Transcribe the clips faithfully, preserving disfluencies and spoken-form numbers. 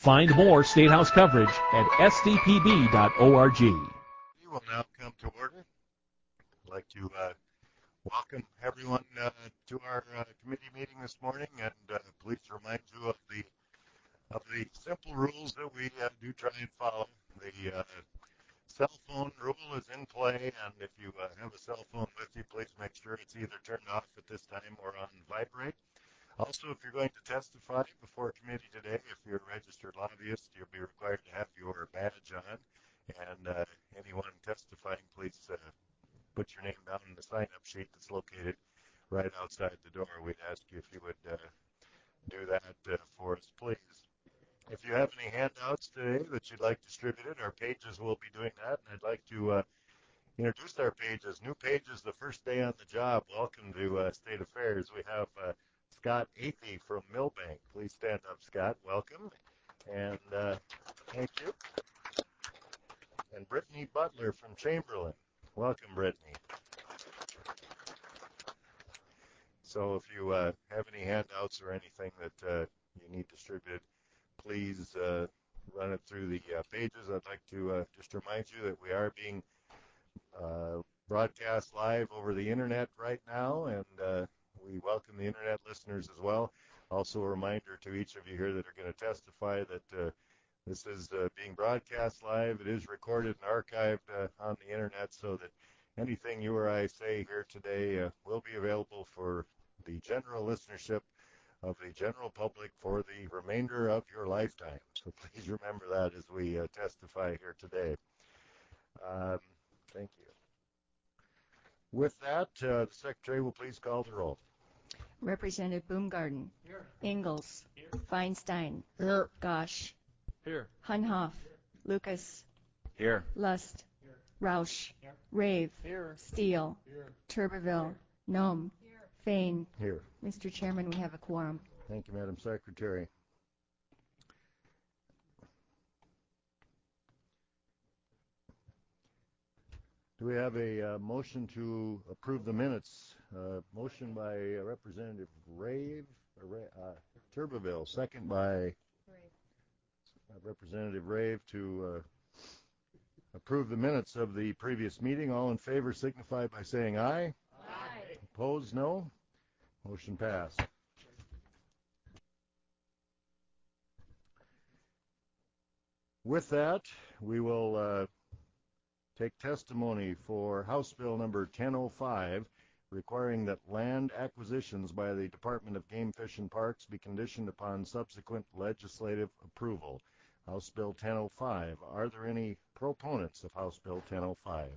Find more State House coverage at s d p b dot org. We will now come to order. I'd like to uh, welcome everyone uh, to our uh, committee meeting this morning, and uh, please remind you of the of the simple rules that we uh, do try and follow. The uh, cell phone rule is in play, and if you uh, have a cell phone with you, please make sure it's either turned off at this time or on vibrate. Also, if you're going to testify before committee today, if you're a registered lobbyist, you'll be required to have your badge on. And uh, anyone testifying, please uh, put your name down in the sign-up sheet that's located right outside the door. We'd ask you if you would uh, do that uh, for us, please. If you have any handouts today that you'd like distributed, our pages will be doing that. And I'd like to uh, introduce our pages. New pages the first day on the job. Welcome to uh, State Affairs. We have uh, Scott Athey from Milbank. Please stand up, Scott. Welcome. And uh, thank you. And Brittany Butler from Chamberlain. Welcome, Brittany. So if you uh, have any handouts or anything that uh, you need distributed, please uh, run it through the uh, pages. I'd like to uh, just remind you that we are being uh, broadcast live over the internet right now, and uh, we welcome the internet listeners as well. Also a reminder to each of you here that are going to testify that uh, this is uh, being broadcast live. It is recorded and archived uh, on the internet, so that anything you or I say here today uh, will be available for the general listenership of the general public for the remainder of your lifetime. So please remember that as we uh, testify here today. Um, thank you. With that, uh, the Secretary will please call the roll. Representative Baumgarten. Here. Ingalls. Here. Feinstein. Here. Gosh. Here. Hunhoff. Lucas. Here. Lust. Here. Roush. Here. Rave. Here. Steele. Here. Tuberville. Nome. Fain. Here. Mister Chairman, we have a quorum. Thank you, Madam Secretary. Do we have a uh, motion to approve the minutes? Uh, motion by uh, Representative Rave, uh, Tuberville, second by uh, Representative Rave to uh, approve the minutes of the previous meeting. All in favor signify by saying aye. Aye. Opposed, no. Motion passed. With that, we will uh, take testimony for House Bill number ten oh five, requiring that land acquisitions by the Department of Game, Fish, and Parks be conditioned upon subsequent legislative approval. House Bill ten oh five. Are there any proponents of House Bill ten oh five?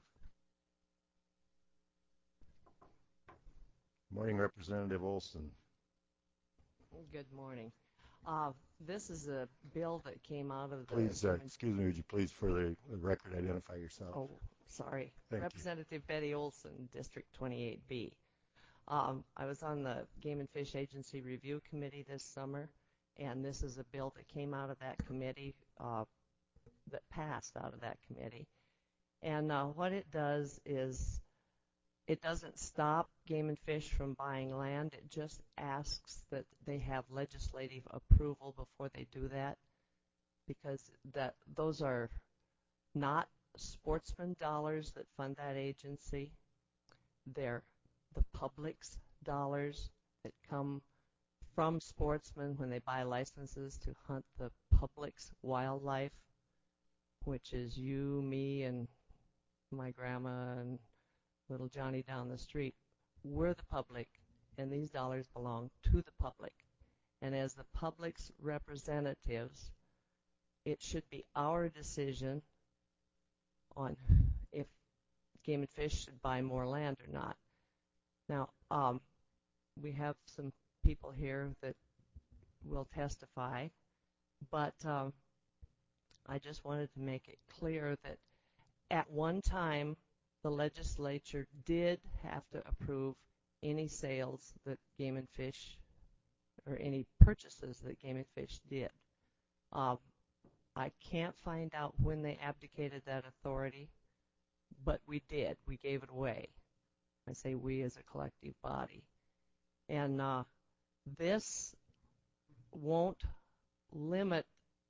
Morning, Representative Olson. Good morning. Uh, this is a bill that came out of the... Please, uh, excuse me, would you please, for the record, identify yourself? Oh, sorry. Thank Representative you. Betty Olson, District twenty-eight B. Um, I was on the Game and Fish Agency Review Committee this summer, and this is a bill that came out of that committee, uh, that passed out of that committee. And uh, what it does is it doesn't stop Game and Fish from buying land. It just asks that they have legislative approval before they do that, because that those are not sportsman dollars that fund that agency. They're the public's dollars that come from sportsmen when they buy licenses to hunt the public's wildlife, which is you, me, and my grandma, and little Johnny down the street. We're the public, and these dollars belong to the public. And as the public's representatives, it should be our decision on if Game and Fish should buy more land or not. Now, um, we have some people here that will testify, but um, I just wanted to make it clear that at one time, the legislature did have to approve any sales that Game and Fish, or any purchases that Game and Fish did. Um, I can't find out when they abdicated that authority, but we did. We gave it away. I say we as a collective body. And uh, this won't limit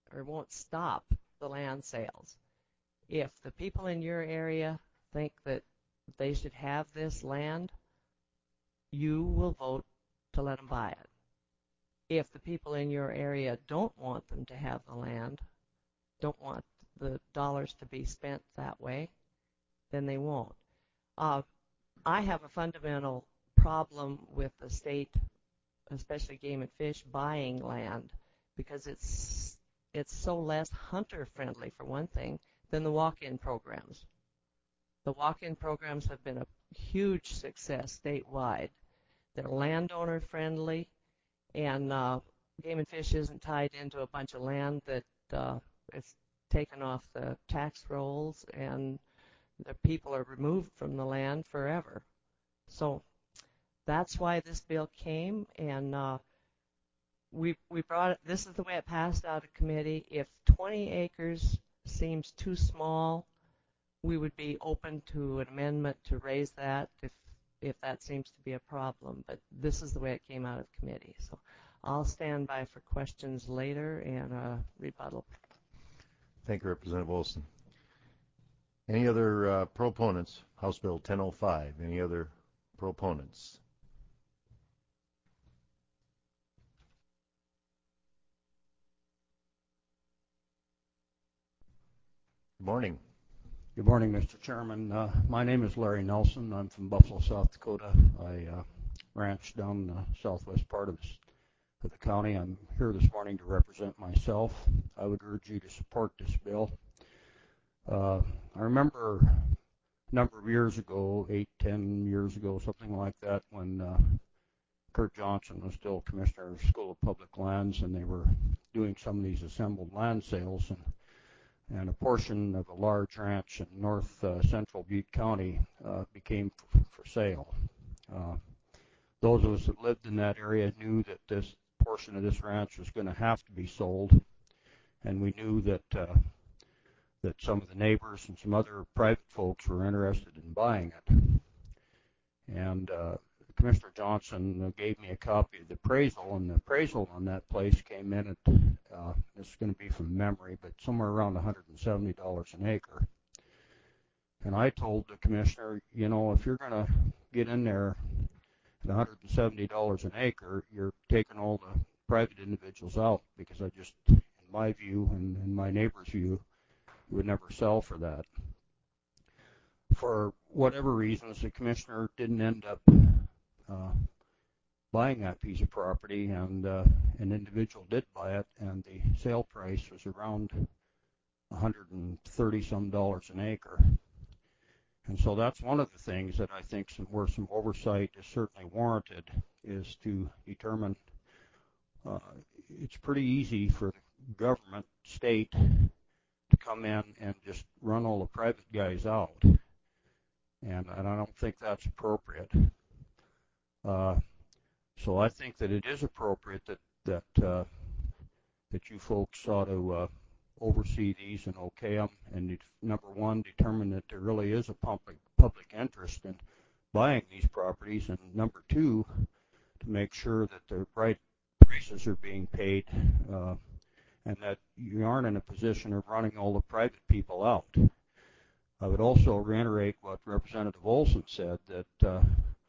or won't stop the land sales. If the people in your area think that they should have this land, you will vote to let them buy it. If the people in your area don't want them to have the land, don't want the dollars to be spent that way, then they won't. Uh, I have a fundamental problem with the state, especially Game and Fish, buying land because it's it's so less hunter friendly, for one thing, than the walk-in programs. The walk-in programs have been a huge success statewide. They're landowner friendly, and uh, Game and Fish isn't tied into a bunch of land that uh, is taken off the tax rolls, and the people are removed from the land forever. So that's why this bill came, and uh, we we brought it. This is the way it passed out of committee. If twenty acres seems too small, we would be open to an amendment to raise that if if that seems to be a problem. But this is the way it came out of committee. So I'll stand by for questions later and uh, rebuttal. Thank you, Representative Olson. Any other uh, proponents? House Bill ten oh five. Any other proponents? Good morning. Good morning, Mister Chairman. Uh, my name is Larry Nelson. I'm from Buffalo, South Dakota. I uh, ranch down the southwest part of, this, of the county. I'm here this morning to represent myself. I would urge you to support this bill. Uh, I remember a number of years ago, eight, ten years ago, something like that, when uh, Kurt Johnson was still Commissioner of the School of Public Lands, and they were doing some of these assembled land sales, and and a portion of a large ranch in north uh, central Butte County uh, became f- for sale. Uh, those of us that lived in that area knew that this portion of this ranch was going to have to be sold, and we knew that uh, that some of the neighbors and some other private folks were interested in buying it. And uh, Commissioner Johnson gave me a copy of the appraisal, and the appraisal on that place came in at, uh, this is going to be from memory, but somewhere around one hundred seventy dollars an acre. And I told the commissioner, you know, if you're going to get in there at one hundred seventy dollars an acre, you're taking all the private individuals out, because I just, in my view and in my neighbor's view, would never sell for that. For whatever reasons, the commissioner didn't end up uh, buying that piece of property, and uh, an individual did buy it, and the sale price was around one hundred thirty some dollars an acre. And so that's one of the things that I think some, where some oversight is certainly warranted, is to determine, uh, it's pretty easy for the government, state, to come in and just run all the private guys out. And, and I don't think that's appropriate. Uh, so I think that it is appropriate that that uh, that you folks ought to uh, oversee these and okay them, and it, number one, determine that there really is a public public interest in buying these properties, and number two, to make sure that the right prices are being paid, uh, and that you aren't in a position of running all the private people out. I would also reiterate what Representative Olson said, that uh,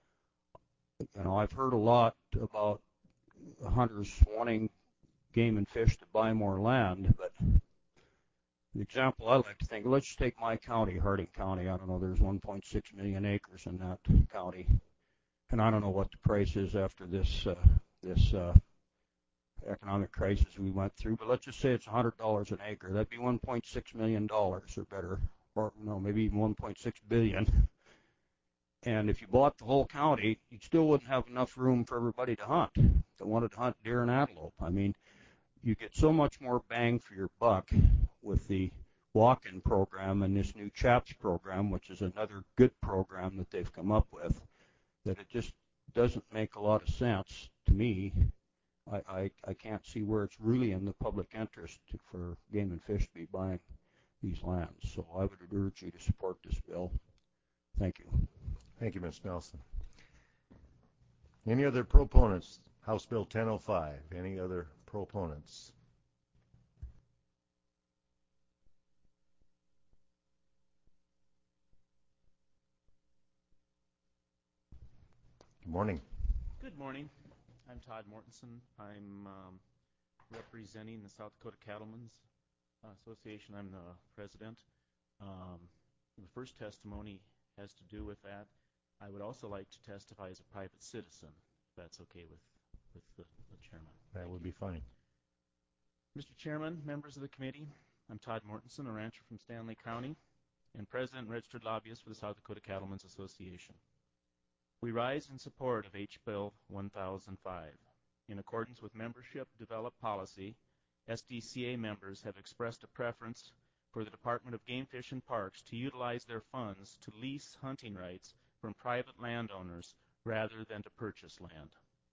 you know, I've heard a lot about hunters wanting Game and Fish to buy more land, but the example I like to think, let's just take my county, Harding County. I don't know, there's one point six million acres in that county, and I don't know what the price is after this uh, this uh, economic crisis we went through, but let's just say it's one hundred dollars an acre. That'd be one point six million dollars or better, or no, maybe even one point six billion dollars. And if you bought the whole county, you still wouldn't have enough room for everybody to hunt, that wanted to hunt deer and antelope. I mean, you get so much more bang for your buck with the walk-in program and this new CHAPS program, which is another good program that they've come up with, that it just doesn't make a lot of sense to me. I, I, I can't see where it's really in the public interest to, for Game and Fish to be buying these lands. So I would urge you to support this bill. Thank you. Thank you, Miz Nelson. Any other proponents? House Bill ten oh five. Any other proponents? Good morning. Good morning. I'm Todd Mortensen. I'm um, representing the South Dakota Cattlemen's Association. I'm the president. Um, the first testimony has to do with that. I would also like to testify as a private citizen, if that's okay with, with the, the chairman. That Thank would you. be fine. Mister Chairman, members of the committee, I'm Todd Mortensen, a rancher from Stanley County, and president and registered lobbyist for the South Dakota Cattlemen's Association. We rise in support of H Bill one thousand five. In accordance with membership developed policy, S D C A members have expressed a preference for the Department of Game Fish and Parks to utilize their funds to lease hunting rights from private landowners rather than to purchase land.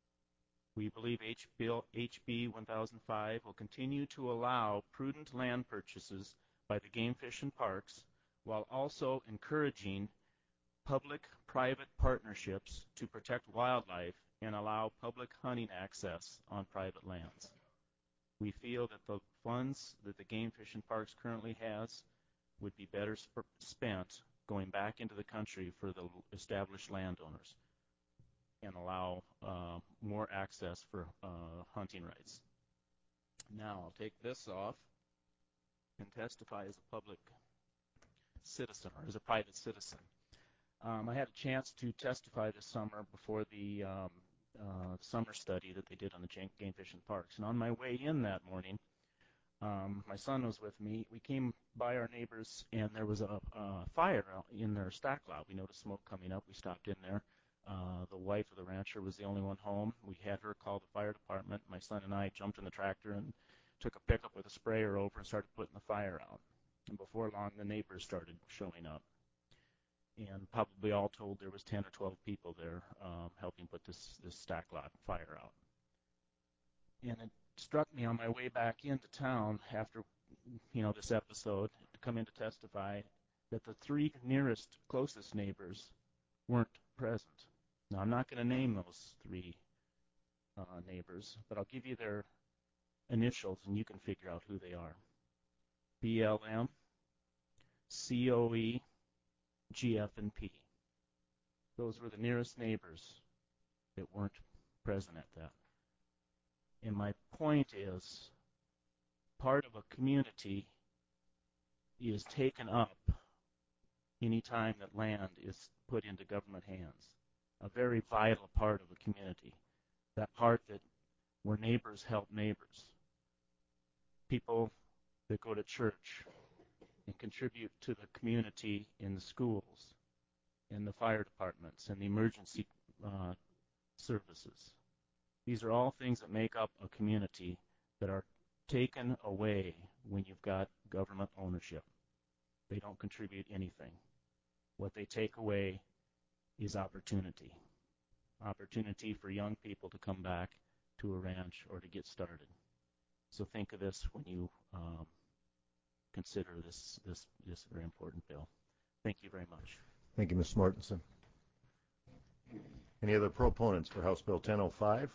We believe H B one thousand five will continue to allow prudent land purchases by the Game Fish and Parks while also encouraging public-private partnerships to protect wildlife and allow public hunting access on private lands. We feel that the funds that the Game Fish and Parks currently has would be better sp- spent going back into the country for the established landowners and allow uh, more access for uh, hunting rights. Now I'll take this off and testify as a public citizen or as a private citizen. Um, I had a chance to testify this summer before the um, uh, summer study that they did on the Game Fish and Parks. And on my way in that morning, um, my son was with me. We came by our neighbors, and there was a, a fire out in their stack lot. We noticed smoke coming up. We stopped in there. Uh, the wife of the rancher was the only one home. We had her call the fire department. My son and I jumped in the tractor and took a pickup with a sprayer over and started putting the fire out. And before long, the neighbors started showing up. And probably all told, there was ten or twelve people there um, helping put this, this stack lot fire out. And it struck me on my way back into town after, you know, this episode to come in to testify that the three nearest, closest neighbors weren't present. Now, I'm not going to name those three uh, neighbors, but I'll give you their initials and you can figure out who they are. B L M, C O E, G F and P. Those were the nearest neighbors that weren't present at that. And my point is, part of a community is taken up any time that land is put into government hands. A very vital part of a community. That part that where neighbors help neighbors. People that go to church and contribute to the community in the schools, in the fire departments, and the emergency uh, services. These are all things that make up a community that are taken away when you've got government ownership. They don't contribute anything. What they take away is opportunity. Opportunity for young people to come back to a ranch or to get started. So think of this when you um, consider this, this, this very important bill. Thank you very much. Thank you, Mister Mortensen. Any other proponents for House Bill ten oh five?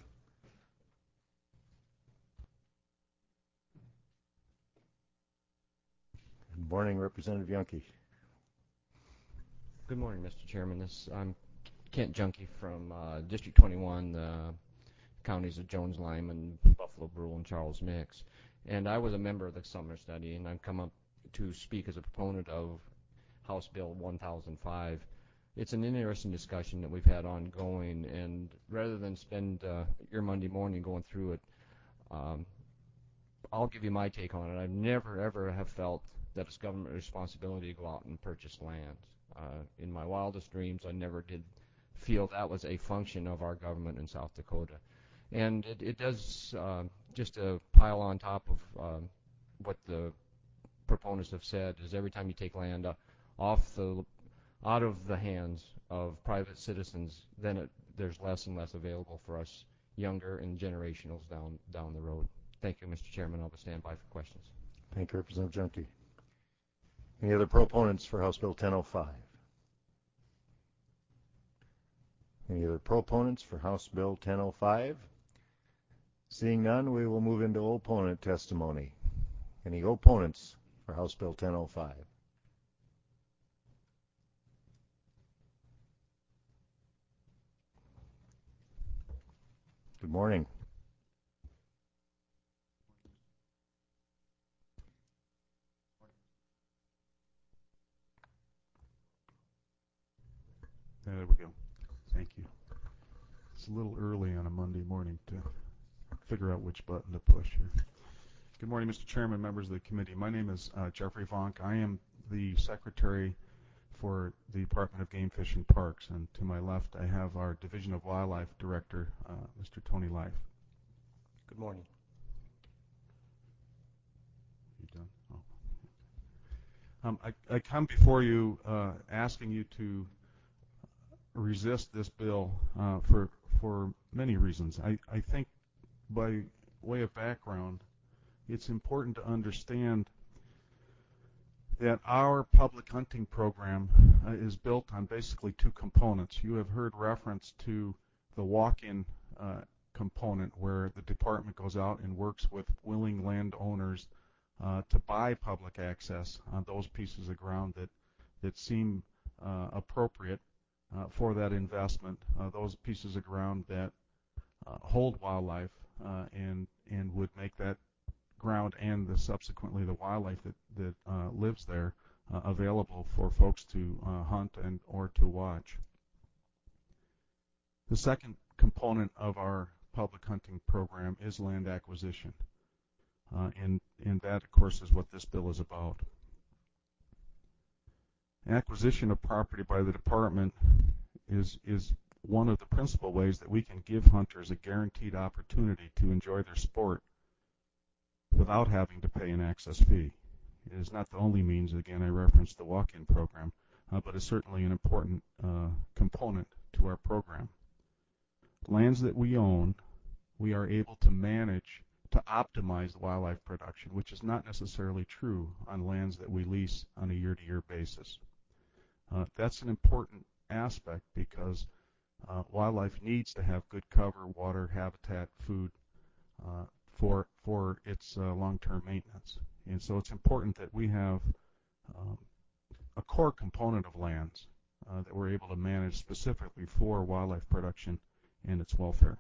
Good morning, Representative Junkie. Good morning, Mister Chairman. This I'm Kent Junkie from uh, District twenty-one, the counties of Jones, Lyman, Buffalo, Brule, and Charles Mix. And I was a member of the summer study, and I've come up to speak as a proponent of House Bill one thousand five. It's an interesting discussion that we've had ongoing, and rather than spend uh, your Monday morning going through it, um, I'll give you my take on it. I've never, ever have felt that it's government responsibility to go out and purchase land. Uh, in my wildest dreams, I never did feel that was a function of our government in South Dakota. And it, it does, uh, just to pile on top of uh, what the proponents have said, is every time you take land uh, off the, out of the hands of private citizens, then it, there's less and less available for us younger and generationals down, down the road. Thank you, Mister Chairman. I'll stand by for questions. Thank you, Representative Junkie. Any other proponents for House Bill ten oh five? Any other proponents for House Bill ten oh five? Seeing none, we will move into opponent testimony. Any opponents for House Bill ten oh five? Good morning. There we go. Thank you. It's a little early on a Monday morning to figure out which button to push here. Good morning, Mister Chairman, members of the committee. My name is uh, Jeffrey Vonk. I am the secretary for the Department of Game Fish and Parks, and to my left I have our Division of Wildlife Director, uh, Mister Tony Life. Good morning. You done? Oh. Um, I, I come before you uh, asking you to resist this bill uh, for for many reasons. I, I think by way of background, it's important to understand that our public hunting program uh, is built on basically two components. You have heard reference to the walk-in uh, component, where the department goes out and works with willing landowners uh, to buy public access on those pieces of ground that, that seem uh, appropriate uh, for that investment, uh, those pieces of ground that uh, hold wildlife uh, and, and would make that ground and the subsequently the wildlife that, that uh, lives there uh, available for folks to uh, hunt and or to watch. The second component of our public hunting program is land acquisition, uh, and, and that of course is what this bill is about. Acquisition of property by the department is, is one of the principal ways that we can give hunters a guaranteed opportunity to enjoy their sport without having to pay an access fee. It is not the only means. Again, I referenced the walk-in program, uh, but it's certainly an important uh, component to our program. Lands that we own, we are able to manage to optimize wildlife production, which is not necessarily true on lands that we lease on a year-to-year basis. Uh, that's an important aspect because uh, wildlife needs to have good cover, water, habitat, food, uh, for for its uh, long-term maintenance. And so it's important that we have um, a core component of lands uh, that we're able to manage specifically for wildlife production and its welfare.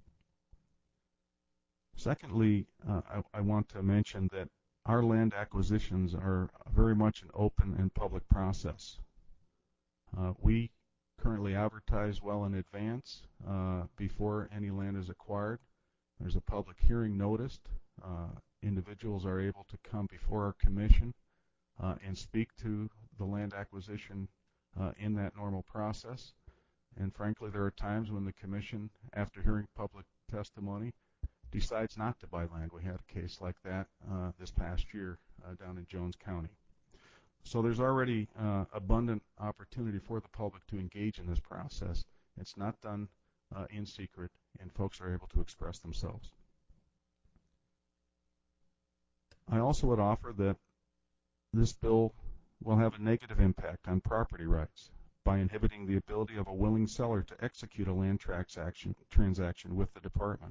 Secondly, uh, I, I want to mention that our land acquisitions are very much an open and public process. Uh, we currently advertise well in advance uh, before any land is acquired. There's a public hearing noticed. Uh, individuals are able to come before our commission uh, and speak to the land acquisition uh, in that normal process. And frankly, there are times when the commission, after hearing public testimony, decides not to buy land. We had a case like that uh, this past year uh, down in Jones County. So there's already uh, abundant opportunity for the public to engage in this process. It's not done uh, in secret, and folks are able to express themselves. I also would offer that this bill will have a negative impact on property rights by inhibiting the ability of a willing seller to execute a land transaction, transaction with the department.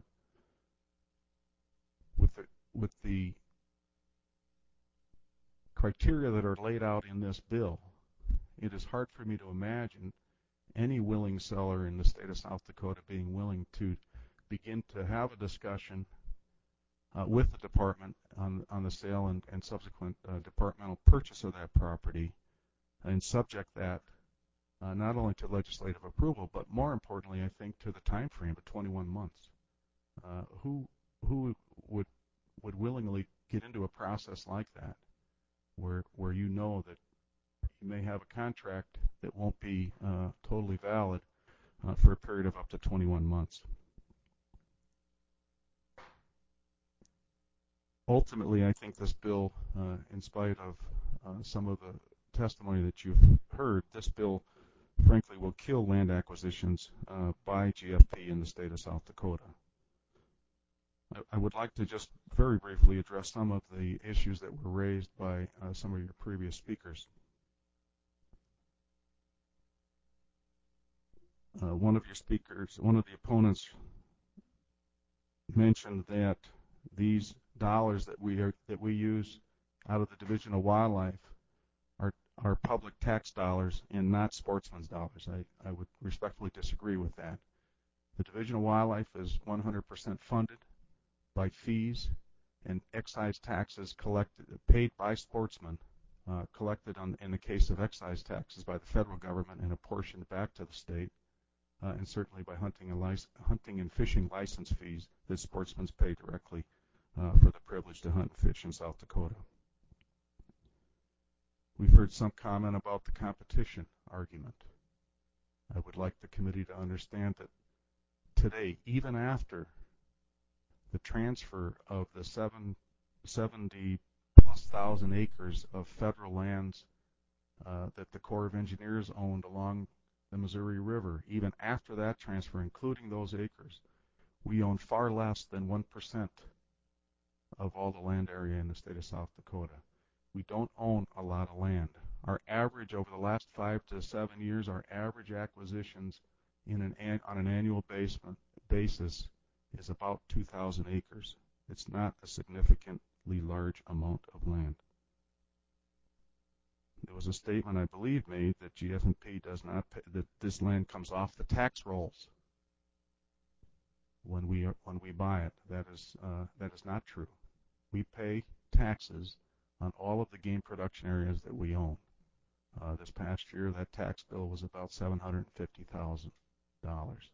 With the, with the criteria that are laid out in this bill, it is hard for me to imagine any willing seller in the state of South Dakota being willing to begin to have a discussion uh, with the department on, on the sale and, and subsequent uh, departmental purchase of that property and subject that uh, not only to legislative approval, but more importantly, I think, to the time frame of twenty-one months. Uh, who who would would willingly get into a process like that where where you know that you may have a contract that won't be uh, totally valid uh, for a period of up to twenty-one months. Ultimately, I think this bill, uh, in spite of uh, some of the testimony that you've heard, this bill, frankly, will kill land acquisitions uh, by G F P in the state of South Dakota. I, I would like to just very briefly address some of the issues that were raised by uh, some of your previous speakers. Uh, one of your speakers, one of the opponents, mentioned that these dollars that we are that we use out of the Division of Wildlife are are public tax dollars and not sportsmen's dollars. I, I would respectfully disagree with that. The Division of Wildlife is one hundred percent funded by fees and excise taxes collected, paid by sportsmen, uh, collected on, in the case of excise taxes by the federal government and apportioned back to the state, uh, and certainly by hunting and, lic- hunting and fishing license fees that sportsmen pay directly uh, for the privilege to hunt and fish in South Dakota. We've heard some comment about the competition argument. I would like the committee to understand that today, even after the transfer of the seven, seventy plus thousand acres of federal lands uh, that the Corps of Engineers owned along the Missouri River, even after that transfer, including those acres, we own far less than one percent of all the land area in the state of South Dakota. We don't own a lot of land. Our average over the last five to seven years, our average acquisitions in an, an on an annual basement, basis is about two thousand acres. It's not a significantly large amount of land. There was a statement, I believe, made that G F and P does not pay, that this land comes off the tax rolls when we when we buy it. That is uh, that is not true. We pay taxes on all of the game production areas that we own. Uh, this past year, that tax bill was about seven hundred fifty thousand dollars.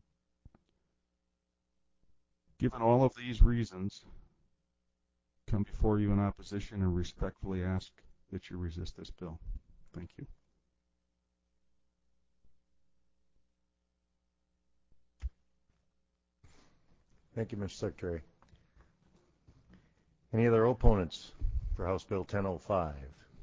Given all of these reasons, come before you in opposition and respectfully ask that you resist this bill. Thank you. Thank you, Mister Secretary. Any other opponents for House Bill ten oh five?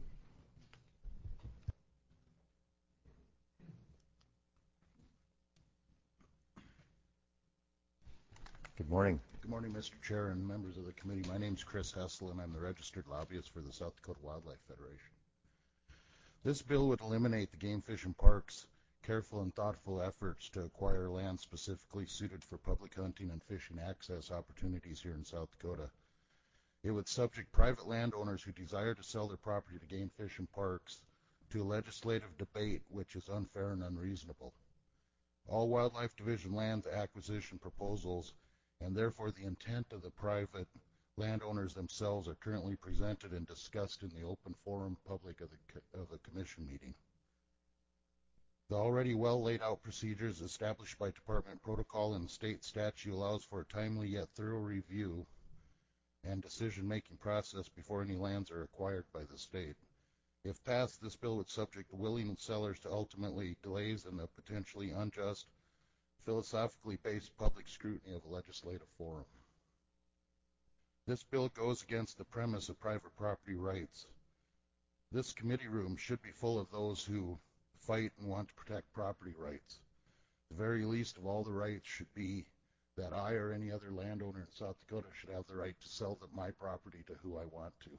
Good morning. Good morning, Mister Chair and members of the committee. My name is Chris Hessel, and I'm the registered lobbyist for the South Dakota Wildlife Federation. This bill would eliminate the game fish and parks' careful and thoughtful efforts to acquire land specifically suited for public hunting and fishing access opportunities here in South Dakota. It would subject private landowners who desire to sell their property to game fish and parks to a legislative debate which is unfair and unreasonable. All Wildlife Division land acquisition proposals, and therefore the intent of the private landowners themselves, are currently presented and discussed in the open forum public of the, of the commission meeting. The already well laid out procedures established by department protocol and state statute allows for a timely yet thorough review and decision-making process before any lands are acquired by the state. If passed, this bill would subject willing sellers to ultimately delays and the potentially unjust, philosophically based public scrutiny of a legislative forum. This bill goes against the premise of private property rights. This committee room should be full of those who fight and want to protect property rights. The very least of all the rights should be that I or any other landowner in South Dakota should have the right to sell the, my property to who I want to.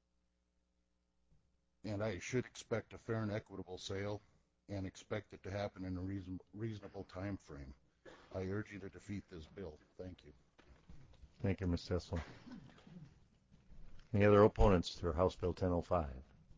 And I should expect a fair and equitable sale and expect it to happen in a reason, reasonable time frame. I urge you to defeat this bill. Thank you. Thank you, Mister Hessel. Any other opponents for House Bill ten oh five?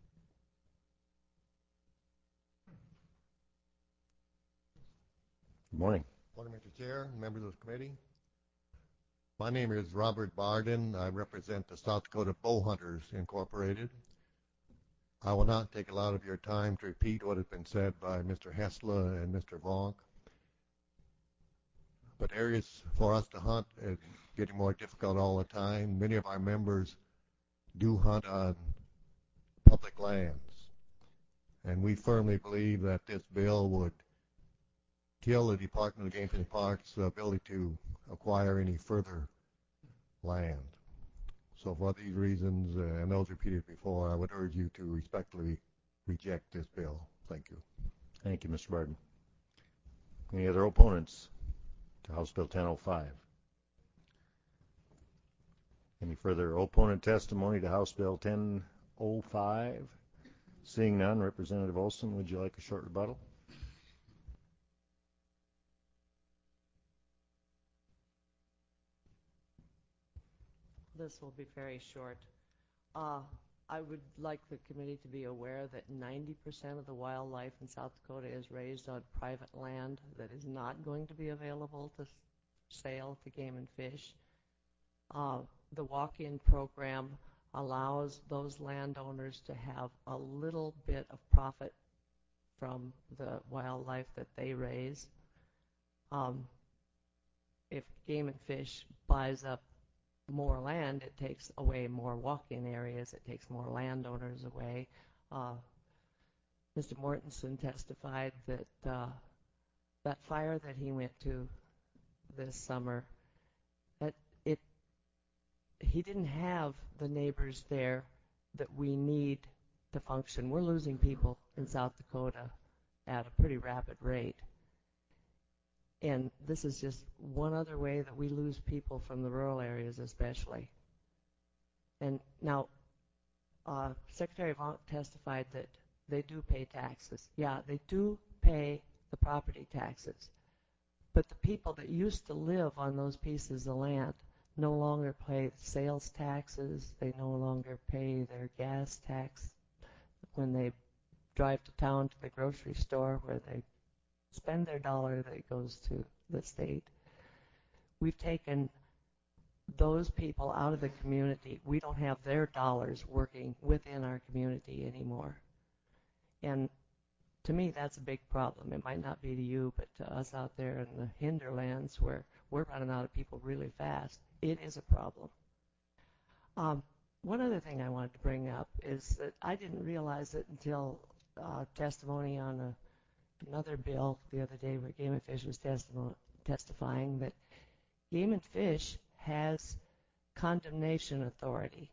Good morning. Morning, Mister Chair, members of the committee. My name is Robert Barden. I represent the South Dakota Bowhunters Incorporated. I will not take a lot of your time to repeat what has been said by Mister Hessler and Mister Vonk. But areas for us to hunt is getting more difficult all the time. Many of our members do hunt on public lands, and we firmly believe that this bill would kill the Department of Game and Parks' ability to acquire any further land. So for these reasons, uh, and those repeated before, I would urge you to respectfully reject this bill. Thank you. Thank you, Mister Barden. Any other opponents to House Bill ten oh five? Any further opponent testimony to House Bill ten oh five? Seeing none, Representative Olson, would you like a short rebuttal? This will be very short. Uh, I would like the committee to be aware that ninety percent of the wildlife in South Dakota is raised on private land that is not going to be available to sale to Game and Fish. Uh, the walk-in program allows those landowners to have a little bit of profit from the wildlife that they raise. Um, if Game and Fish buys up more land, it takes away more walk-in areas, it takes more landowners away. Uh, Mister Mortensen testified that uh, that fire that he went to this summer, that it he didn't have the neighbors there that we need to function. We're losing people in South Dakota at a pretty rapid rate. And this is just one other way that we lose people from the rural areas especially. And now, uh, Secretary Vonk testified that they do pay taxes. Yeah, they do pay the property taxes. But the people that used to live on those pieces of land no longer pay sales taxes. They no longer pay their gas tax when they drive to town to the grocery store where they spend their dollar that goes to the state. We've taken those people out of the community. We don't have their dollars working within our community anymore. And to me, that's a big problem. It might not be to you, but to us out there in the hinterlands where we're running out of people really fast, it is a problem. Um, one other thing I wanted to bring up is that I didn't realize it until uh, testimony on a, another bill the other day where Game and Fish was testi- testifying that Game and Fish has condemnation authority.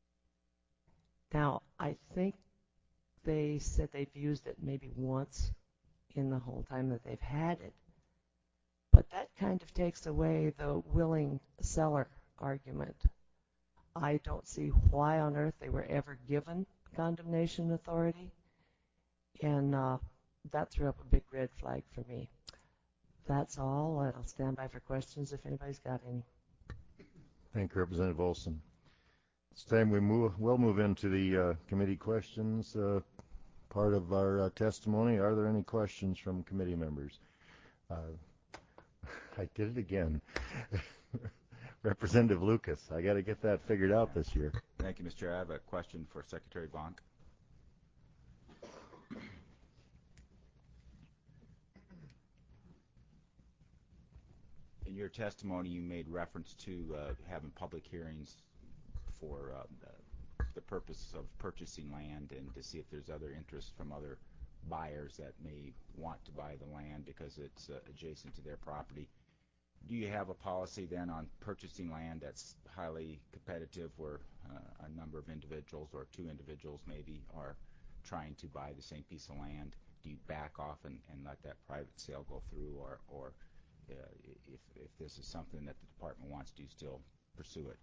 Now, I think they said they've used it maybe once in the whole time that they've had it. But that kind of takes away the willing seller argument. I don't see why on earth they were ever given condemnation authority, and uh, that threw up a big red flag for me. That's all. I'll stand by for questions if anybody's got any. Thank you, Representative Olson. It's time we move. We'll move into the uh, committee questions uh, part of our uh, testimony. Are there any questions from committee members? Uh, I did it again. Representative Lucas, I got to get that figured out this year. Thank you, Mister Chair. I have a question for Secretary Vonk. In your testimony, you made reference to uh, having public hearings for uh, the, the purpose of purchasing land and to see if there's other interest from other buyers that may want to buy the land because it's uh, adjacent to their property. Do you have a policy then on purchasing land that's highly competitive where uh, a number of individuals or two individuals maybe are trying to buy the same piece of land? Do you back off and, and let that private sale go through, or, or uh, if, if this is something that the department wants, do you still pursue it?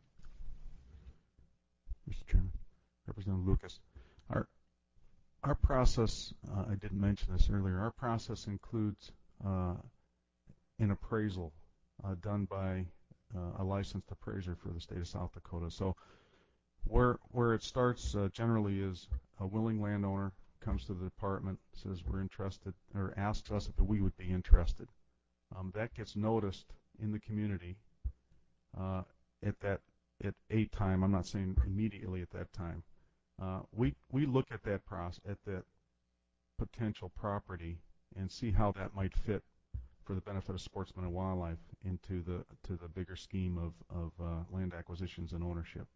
Mister Chairman, Representative Lucas, our our process, uh, I didn't mention this earlier, our process includes uh, an appraisal uh, done by uh, a licensed appraiser for the state of South Dakota. So where where it starts uh, generally is a willing landowner comes to the department, says we're interested, or asks us if we would be interested. Um, that gets noticed in the community uh, at that at a time. I'm not saying immediately at that time. Uh, we we look at that process, at that potential property, and see how that might fit for the benefit of sportsmen and wildlife into the to the bigger scheme of of uh, land acquisitions and ownership.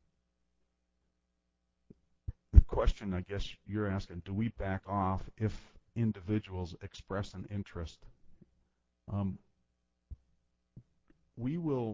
The question, I guess you're asking, do we back off if individuals express an interest? Um, we will.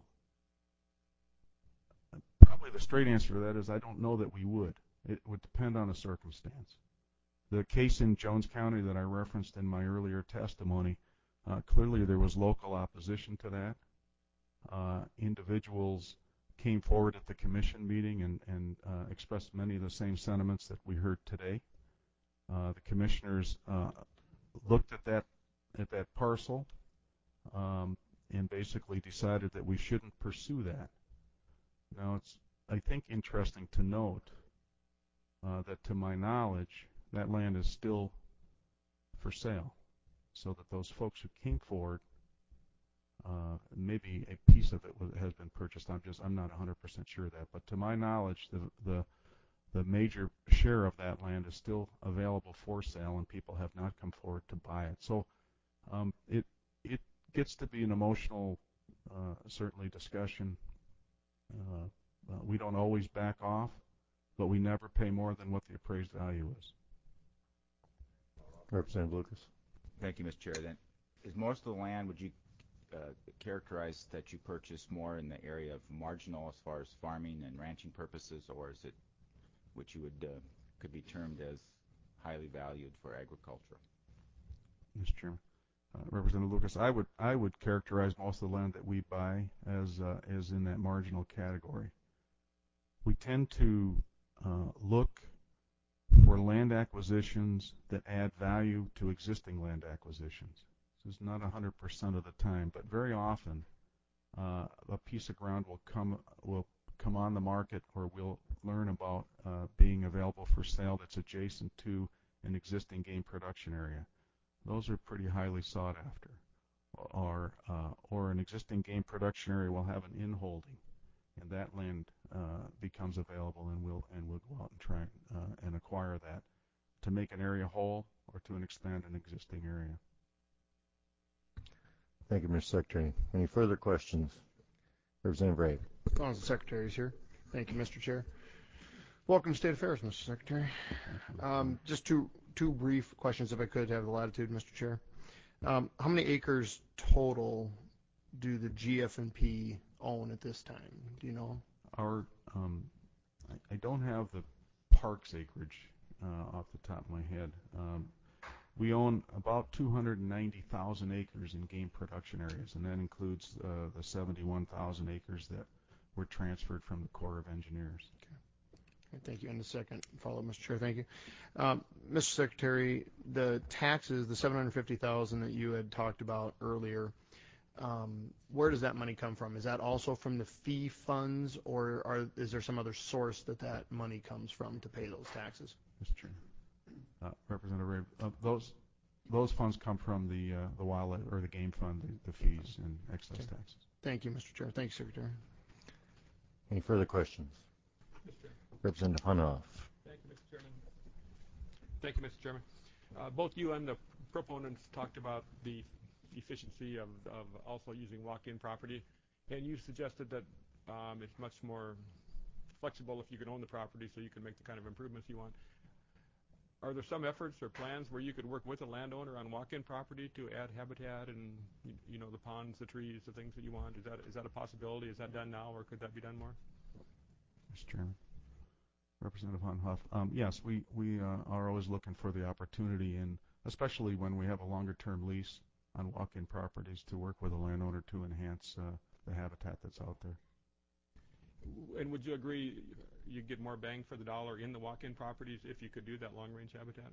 Probably the straight answer to that is I don't know that we would. It would depend on the circumstance. The case in Jones County that I referenced in my earlier testimony, uh, clearly there was local opposition to that. Uh, individuals came forward at the commission meeting and, and uh, expressed many of the same sentiments that we heard today. Uh, the commissioners uh, looked at that at that parcel um, and basically decided that we shouldn't pursue that. Now, it's, I think, interesting to note uh, that to my knowledge, that land is still for sale, so that those folks who came forward, uh, maybe a piece of it was, has been purchased. I'm just I'm not one hundred percent sure of that, but to my knowledge, the the the major share of that land is still available for sale, and people have not come forward to buy it. So um, it it gets to be an emotional, uh, certainly discussion. Uh, uh, we don't always back off, but we never pay more than what the appraised value is. Representative Lucas. Thank you, Mister Chair. Then, is most of the land, would you uh, characterize that you purchased more in the area of marginal as far as farming and ranching purposes, or is it which you would uh, could be termed as highly valued for agriculture? Mister Chairman, uh, Representative Lucas, I would I would characterize most of the land that we buy as uh, as in that marginal category. We tend to uh, look for land acquisitions that add value to existing land acquisitions. This is not one hundred percent of the time, but very often uh, a piece of ground will come will come on the market, or we'll learn about uh, being available for sale that's adjacent to an existing game production area. Those are pretty highly sought after. Or uh, or an existing game production area will have an in-holding, and that land uh, becomes available, and we'll and we'll go out and try uh, and acquire that to make an area whole or to expand an existing area. Thank you, Mister Secretary. Any further questions? Representative Ray. Council Secretary is here. Thank you, Mister Chair. Welcome to State Affairs, Mister Secretary. Um, just two two brief questions, if I could have the latitude, Mister Chair. Um, how many acres total do the G F and P own at this time? Do you know? Our um, I, I don't have the parks acreage uh, off the top of my head. Um, we own about two hundred ninety thousand acres in game production areas, and that includes uh, the seventy-one thousand acres that were transferred from the Corps of Engineers. Okay. Thank you. And the second follow, Mister Chair. Thank you. Um, Mister Secretary, the taxes, the seven hundred fifty thousand that you had talked about earlier, um, where does that money come from? Is that also from the fee funds, or are, is there some other source that that money comes from to pay those taxes? Mister Chair. Uh, Representative Ray, uh, those those funds come from the uh, the wildlife or the game fund, the, the fees and excise Okay. taxes. Thank you, Mister Chair. Thank you, Secretary. Any further questions? Representative Hunoff. Thank you, Mister Chairman. Thank you, Mister Chairman. Uh, both you and the proponents talked about the efficiency of, of also using walk-in property, and you suggested that um, it's much more flexible if you can own the property, so you can make the kind of improvements you want. Are there some efforts or plans where you could work with a landowner on walk-in property to add habitat and, you know, the ponds, the trees, the things that you want? Is that is that a possibility? Is that done now, or could that be done more? Mister Chairman. Representative Hunoff. Um, yes, we, we uh, are always looking for the opportunity, and especially when we have a longer-term lease on walk-in properties, to work with a landowner to enhance uh, the habitat that's out there. And would you agree you get more bang for the dollar in the walk-in properties if you could do that long-range habitat?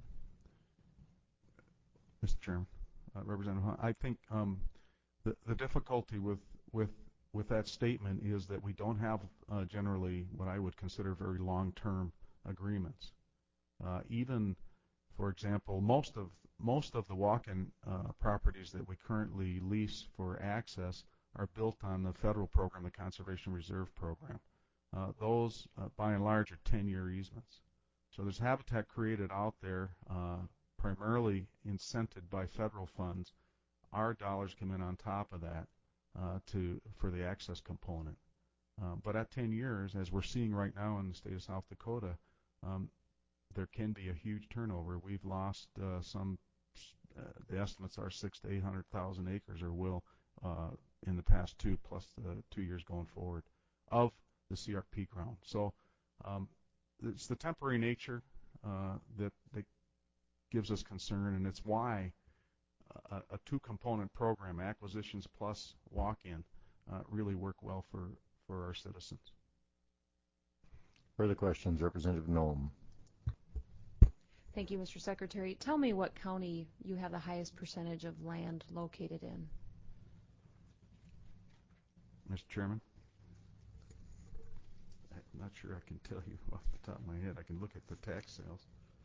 Mister Chairman, uh, Representative Hunt, I think um, the, the difficulty with, with with that statement is that we don't have uh, generally what I would consider very long-term agreements. Uh, even, for example, most of most of the walk-in uh, properties that we currently lease for access are built on the federal program, the Conservation Reserve Program. Uh, those, uh, by and large, are ten-year easements. So there's habitat created out there, uh, primarily incented by federal funds. Our dollars come in on top of that. Uh, to for the access component, uh, but at ten years, as we're seeing right now in the state of South Dakota, um, there can be a huge turnover. We've lost uh, some. Uh, the estimates are six to eight hundred thousand acres, or will, uh, in the past two plus the two years going forward, of the C R P ground. So um, it's the temporary nature uh, that that gives us concern, and it's why. A, a two-component program, acquisitions plus walk-in, uh, really work well for, for our citizens. Further questions, Representative Noem. Thank you, Mister Secretary. Tell me what county you have the highest percentage of land located in. Mister Chairman, not sure I can tell you off the top of my head. I can look at the tax sales.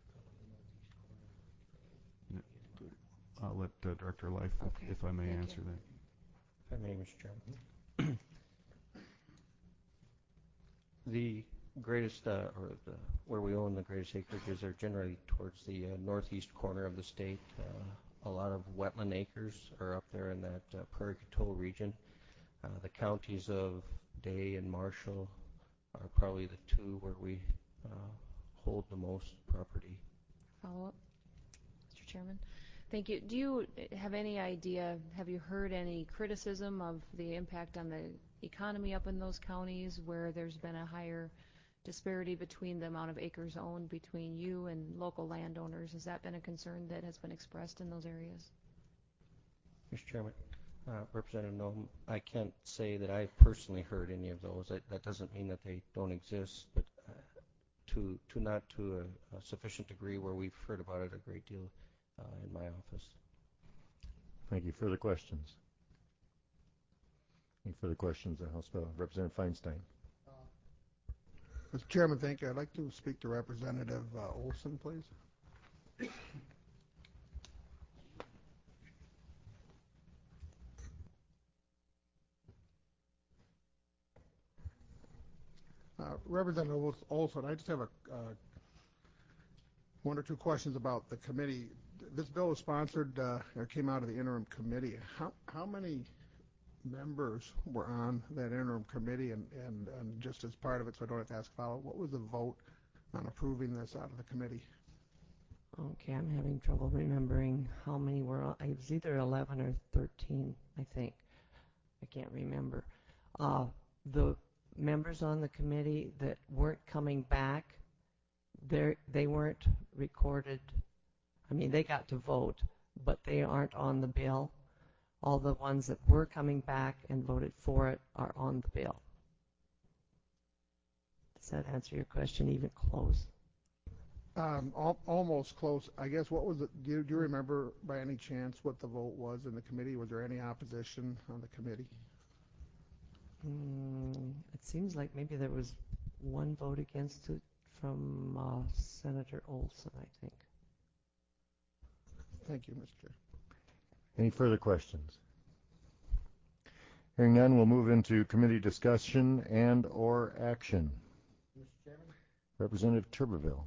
I'll let uh, Director Life, Okay. if, if I may Thank answer you. that. If I may, Mister Chairman. The greatest, uh, or the, where we own the greatest acreages are generally towards the uh, northeast corner of the state. Uh, a lot of wetland acres are up there in that uh, Prairie Coteau region. Uh, the counties of Day and Marshall are probably the two where we uh, hold the most property. Follow up, Mister Chairman. Thank you. Do you have any idea, have you heard any criticism of the impact on the economy up in those counties where there's been a higher disparity between the amount of acres owned between you and local landowners? Has that been a concern that has been expressed in those areas? Mister Chairman, uh, Representative Noem, I can't say that I've personally heard any of those. That, that doesn't mean that they don't exist, but uh, to, to not to a, a sufficient degree where we've heard about it a great deal uh, in my office. Thank you. Further questions? Any further questions of House Bill? Representative Feinstein. Mister Chairman, thank you. I'd like to speak to Representative uh, Olson, please. Uh, Representative Olson, I just have a uh, one or two questions about the committee. This bill was sponsored, uh, or came out of the interim committee. How how many members were on that interim committee, and, and, and just as part of it, so I don't have to ask follow, what was the vote on approving this out of the committee? Okay, I'm having trouble remembering how many were on. It was either eleven or thirteen, I think. I can't remember. Uh, the members on the committee that weren't coming back, they weren't recorded. I mean, they got to vote, but they aren't on the bill. All the ones that were coming back and voted for it are on the bill. Does that answer your question even close? Um, al almost close. I guess, what was it? Do you, do you remember by any chance what the vote was in the committee? Was there any opposition on the committee? Mm, it seems like maybe there was one vote against it from uh, Senator Olson, I think. Thank you, Mister Chair. Any further questions? Hearing none, we'll move into committee discussion and or action. Mister Chairman? Representative Tuberville.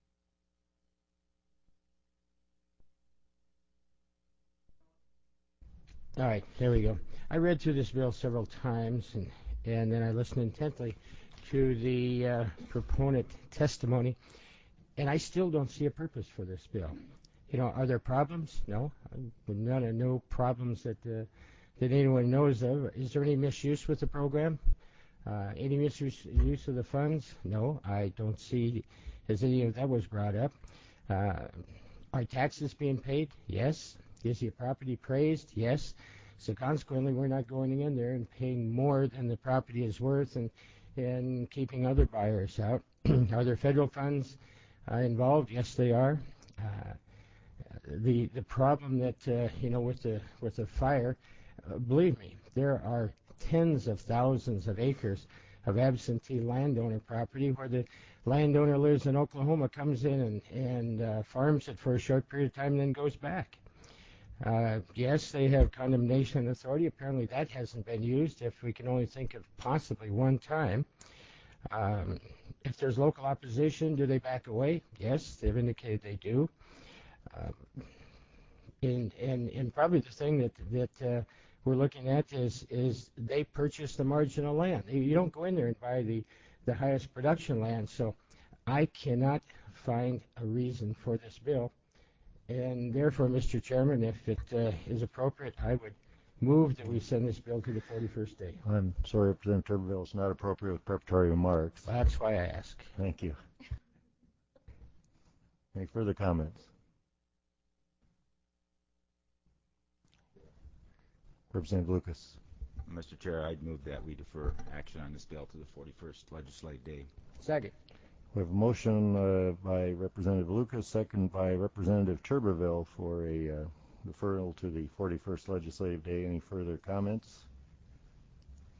All right, there we go. I read through this bill several times, and, and then I listened intently to the uh, proponent testimony, and I still don't see a purpose for this bill. You know, are there problems? No. None, no problems that uh, that anyone knows of. Is there any misuse with the program? Uh, any misuse use of the funds? No, I don't see as any of that was brought up. Uh, are taxes being paid? Yes. Is the property appraised? Yes. So consequently, we're not going in there and paying more than the property is worth and and keeping other buyers out. Are there federal funds uh, involved? Yes, they are. Uh, the the problem that uh, you know with the with the fire, uh, believe me, there are tens of thousands of acres of absentee landowner property where the landowner lives in Oklahoma, comes in and and uh, farms it for a short period of time, and then goes back. Uh, yes, they have condemnation authority. Apparently, that hasn't been used. If we can only think of possibly one time. Um, if there's local opposition, do they back away? Yes, they've indicated they do. Um, and, and and probably the thing that that uh, we're looking at is is they purchase the marginal land. You don't go in there and buy the the highest production land. So I cannot find a reason for this bill, and therefore, Mister Chairman, if it uh, is appropriate, I would move that we send this bill to the forty-first day. I'm sorry, Representative Tuberville, it's not appropriate with preparatory remarks. Well, that's why I ask. Thank you. Any further comments? Representative Lucas. Mister Chair, I'd move that we defer action on this bill to the forty-first legislative day. Second. We have a motion uh, by Representative Lucas, second by Representative Tuberville for a uh, deferral to the forty-first legislative day. Any further comments?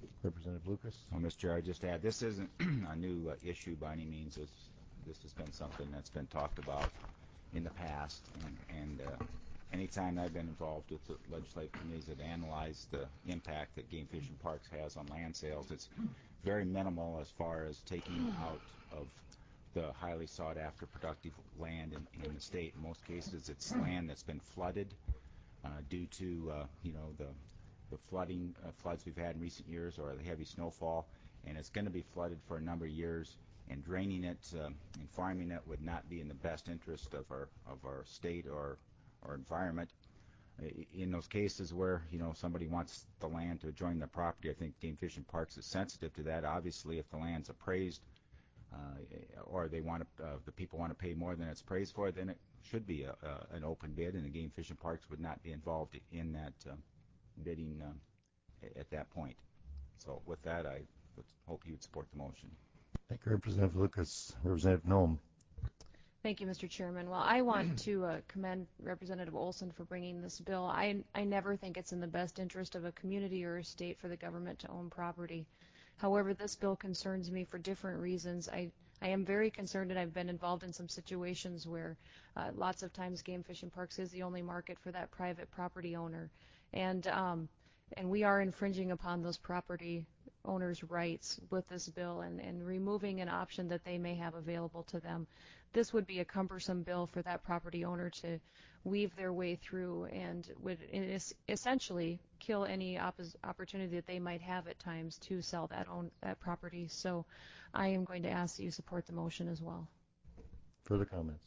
Representative Lucas. Well, Mister Chair, I just add, this isn't a new uh, issue by any means. It's, this has been something that's been talked about in the past, and, and uh, anytime I've been involved with the legislative committees that analyze the impact that game fishing parks has on land sales, it's very minimal as far as taking out of the highly sought after productive land in, in the state. In most cases, it's land that's been flooded uh, due to uh, you know the the flooding uh, floods we've had in recent years, or the heavy snowfall, and it's going to be flooded for a number of years. And draining it uh, and farming it would not be in the best interest of our of our state or or environment. In those cases where you know somebody wants the land to adjoin their property, I think Game Fish and Parks is sensitive to that. Obviously, if the land's appraised, uh, or they want to, uh, the people want to pay more than it's appraised for, then it should be a, a, an open bid, and the Game Fish and Parks would not be involved in that uh, bidding um, at that point. So, with that, I would hope you would support the motion. Thank you, Representative Lucas. Representative Nome. Thank you, Mister Chairman. Well, I want to uh, commend Representative Olson for bringing this bill. I, I never think it's in the best interest of a community or a state for the government to own property. However, this bill concerns me for different reasons. I, I am very concerned, and I've been involved in some situations where uh, lots of times Game Fish and Parks is the only market for that private property owner. And, um, and we are infringing upon those property owners' rights with this bill and, and removing an option that they may have available to them. This would be a cumbersome bill for that property owner to weave their way through, and would essentially kill any opportunity that they might have at times to sell that own that property. So I am going to ask that you support the motion as well. Further comments?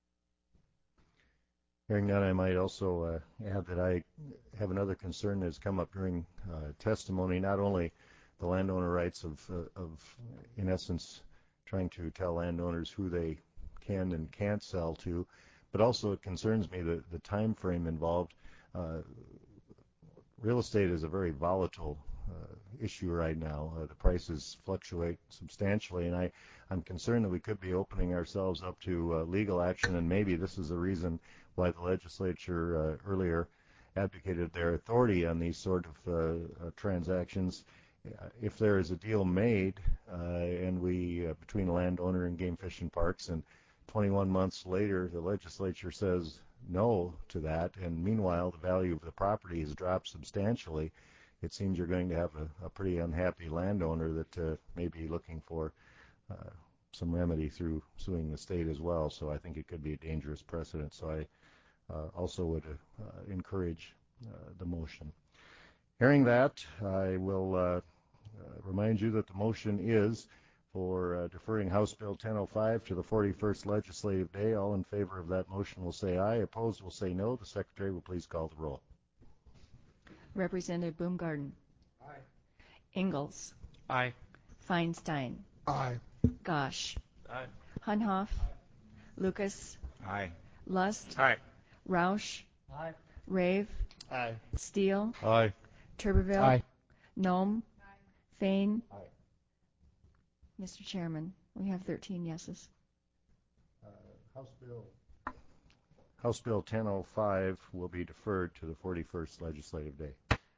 Hearing none, I might also uh, add that I have another concern that's come up during uh, testimony, not only the landowner rights of, uh, of, in essence, trying to tell landowners who they can and can't sell to, but also it concerns me the, the time frame involved. Uh, real estate is a very volatile uh, issue right now. Uh, the prices fluctuate substantially, and I, I'm concerned that we could be opening ourselves up to uh, legal action, and maybe this is the reason why the legislature uh, earlier advocated their authority on these sort of uh, uh, transactions. If there is a deal made uh, and we uh, between a landowner and Game Fish and Parks, and twenty-one months later the legislature says no to that, and meanwhile the value of the property has dropped substantially, it seems you're going to have a, a pretty unhappy landowner that uh, may be looking for uh, some remedy through suing the state as well. So I think it could be a dangerous precedent. So I uh, also would uh, encourage uh, the motion. Hearing that, I will uh, Uh, remind you that the motion is for uh, deferring House Bill ten oh five to the forty-first legislative day. All in favor of that motion will say aye. Opposed will say no. The Secretary will please call the roll. Representative Boomgarden. Aye. Ingalls. Aye. Feinstein. Aye. Gosh. Aye. Hunhoff. Lucas. Aye. Lust. Aye. Roush. Aye. Rave. Aye. Steele. Aye. Tuberville. Aye. Nome. Fain. Aye. Mister Chairman, we have thirteen yeses. Uh, House Bill House Bill ten oh five will be deferred to the forty-first legislative day.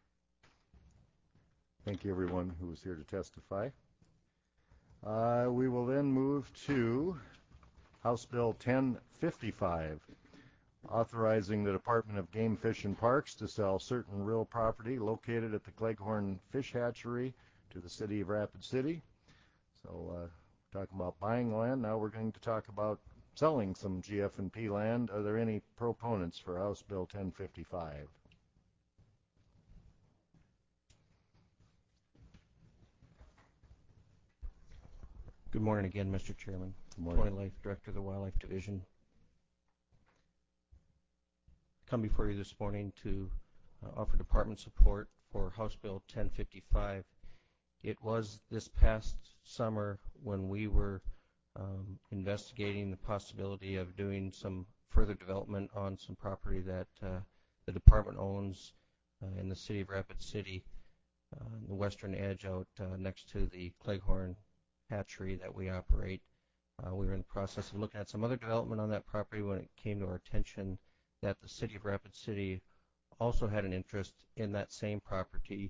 Thank you, everyone who was here to testify. Uh, we will then move to House Bill ten fifty-five, authorizing the Department of Game, Fish, and Parks to sell certain real property located at the Cleghorn Fish Hatchery to the City of Rapid City. So uh, talking about buying land, now we're going to talk about selling some G F and P land. Are there any proponents for House Bill ten fifty-five? Good morning again, Mister Chairman. Good morning. Tony Life, Director of the Wildlife Division. Come before you this morning to uh, offer department support for House Bill ten fifty-five. It was this past summer when we were um, investigating the possibility of doing some further development on some property that uh, the department owns uh, in the City of Rapid City, uh, the western edge out uh, next to the Cleghorn hatchery that we operate. Uh, we were in the process of looking at some other development on that property when it came to our attention that the City of Rapid City also had an interest in that same property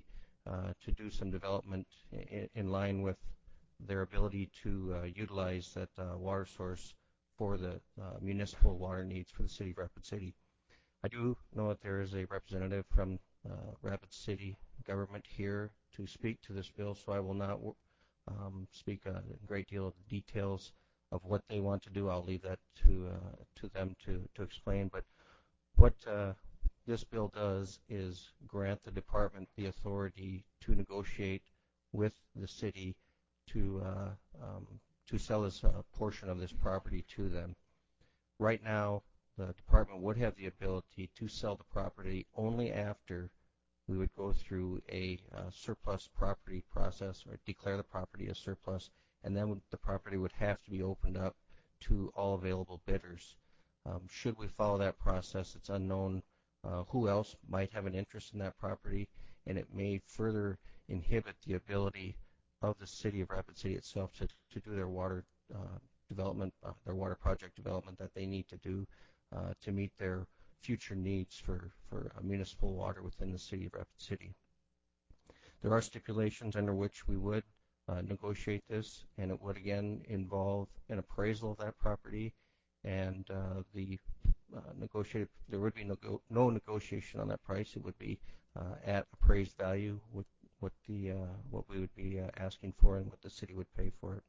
uh, to do some development in, in line with their ability to uh, utilize that uh, water source for the uh, municipal water needs for the city of Rapid City. I do know that there is a representative from uh, Rapid City government here to speak to this bill, so I will not um, speak a great deal of the details of what they want to do. I'll leave that to uh, to them to, to explain. But what uh, this bill does is grant the department the authority to negotiate with the city to uh, um, to sell this uh, portion of this property to them. Right now, the department would have the ability to sell the property only after we would go through a uh, surplus property process or declare the property as surplus, and then the property would have to be opened up to all available bidders. Um, should we follow that process, it's unknown uh, who else might have an interest in that property, and it may further inhibit the ability of the city of Rapid City itself to, to do their water uh, development, uh, their water project development that they need to do uh, to meet their future needs for, for uh, municipal water within the city of Rapid City. There are stipulations under which we would uh, negotiate this, and it would again involve an appraisal of that property, and uh, the uh, negotiated, there would be no, no negotiation on that price. It would be uh, at appraised value, with what the uh, what we would be uh, asking for and what the city would pay for it.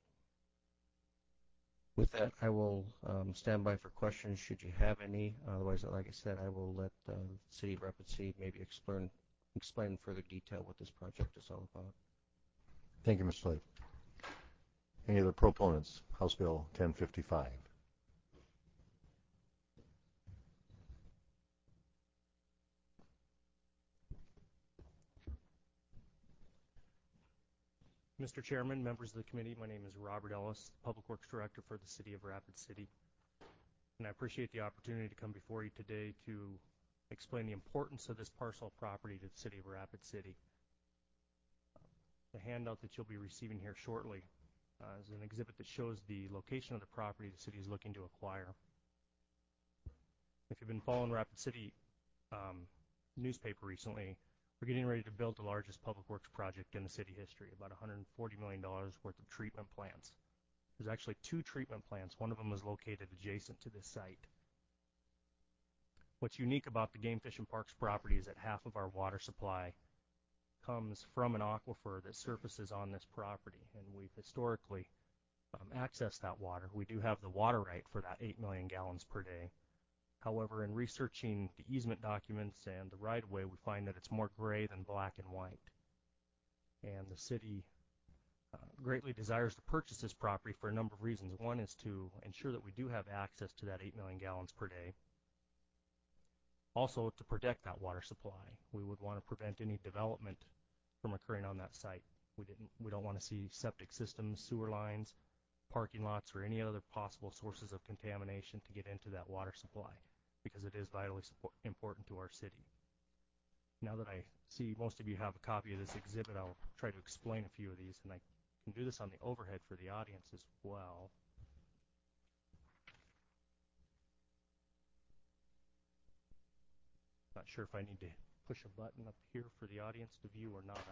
With that, I will um, stand by for questions should you have any. Otherwise, like I said, I will let uh, the City of Rapid City maybe explain, explain in further detail what this project is all about. Thank you, Mister Slade. Any other proponents? House Bill ten fifty-five. Mister Chairman, members of the committee, my name is Robert Ellis, Public Works Director for the City of Rapid City. And I appreciate the opportunity to come before you today to explain the importance of this parcel of property to the City of Rapid City. The handout that you'll be receiving here shortly uh, is an exhibit that shows the location of the property the city is looking to acquire. If you've been following Rapid City um, newspaper recently, we're getting ready to build the largest public works project in the city history, about one hundred forty million dollars worth of treatment plants. There's actually two treatment plants. One of them is located adjacent to this site. What's unique about the Game Fish and Parks property is that half of our water supply comes from an aquifer that surfaces on this property, and we've historically um, accessed that water. We do have the water right for that eight million gallons per day. However, in researching the easement documents and the right-of-way, we find that it's more gray than black and white. And the city uh, greatly desires to purchase this property for a number of reasons. One is to ensure that we do have access to that eight million gallons per day. Also, to protect that water supply. We would want to prevent any development from occurring on that site. We didn't, we don't want to see septic systems, sewer lines, parking lots, or any other possible sources of contamination to get into that water supply, because it is vitally support, important to our city. Now that I see most of you have a copy of this exhibit, I'll try to explain a few of these, and I can do this on the overhead for the audience as well. Not sure if I need to push a button up here for the audience to view or not.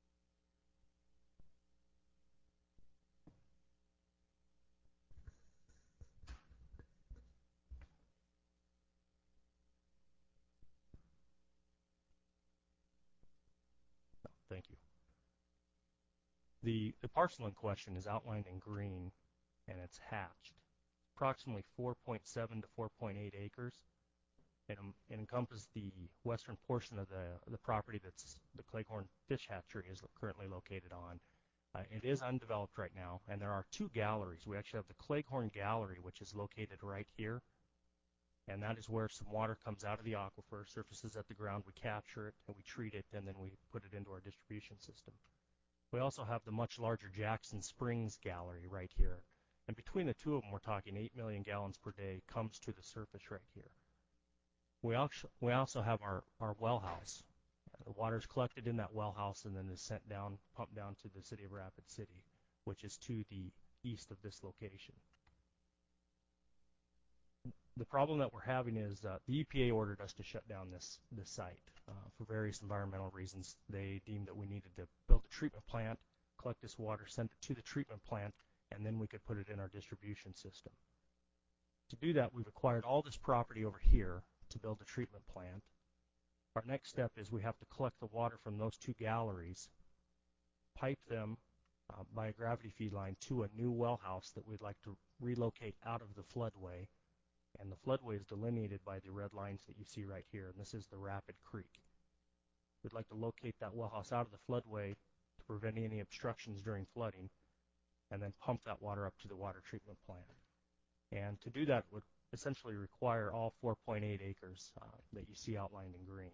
Thank you. The, the parcel in question is outlined in green, and it's hatched. Approximately four point seven to four point eight acres. It, um, it encompasses the western portion of the, the property that's the Cleghorn Fish Hatchery is currently located on. Uh, it is undeveloped right now, and there are two galleries. We actually have the Cleghorn Gallery, which is located right here, and that is where some water comes out of the aquifer, surfaces at the ground, we capture it, and we treat it, and then we put it into our distribution system. We also have the much larger Jackson Springs Gallery right here, and between the two of them, we're talking eight million gallons per day comes to the surface right here. We also, we also have our, our well house. The water is collected in that well house and then is sent down, pumped down to the City of Rapid City, which is to the east of this location. the problem that we're having is uh, the E P A ordered us to shut down this this site uh, for various environmental reasons. They deemed that we needed to build a treatment plant, collect this water, send it to the treatment plant, and then we could put it in our distribution system. To do that, we've acquired all this property over here to build a treatment plant. Our next step is we have to collect the water from those two galleries, pipe them uh, by a gravity feed line to a new well house that we'd like to relocate out of the floodway. And the floodway is delineated by the red lines that you see right here, and this is the Rapid Creek. We'd like to locate that well house out of the floodway to prevent any obstructions during flooding, and then pump that water up to the water treatment plant. And to do that would essentially require all four point eight acres uh, that you see outlined in green.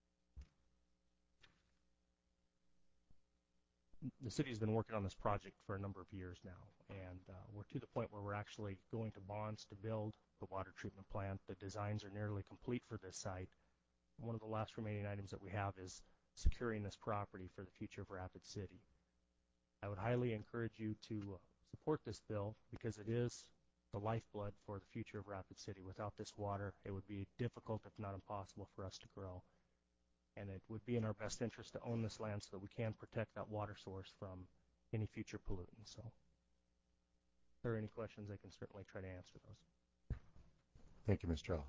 The city has been working on this project for a number of years now, and uh, we're to the point where we're actually going to bonds to build the water treatment plant. The designs are nearly complete for this site. One of the last remaining items that we have is securing this property for the future of Rapid City. I would highly encourage you to uh, support this bill because it is the lifeblood for the future of Rapid City. Without this water, it would be difficult, if not impossible, for us to grow. And it would be in our best interest to own this land so that we can protect that water source from any future pollutants. So if there are any questions, I can certainly try to answer those. Thank you, Mister Ellis.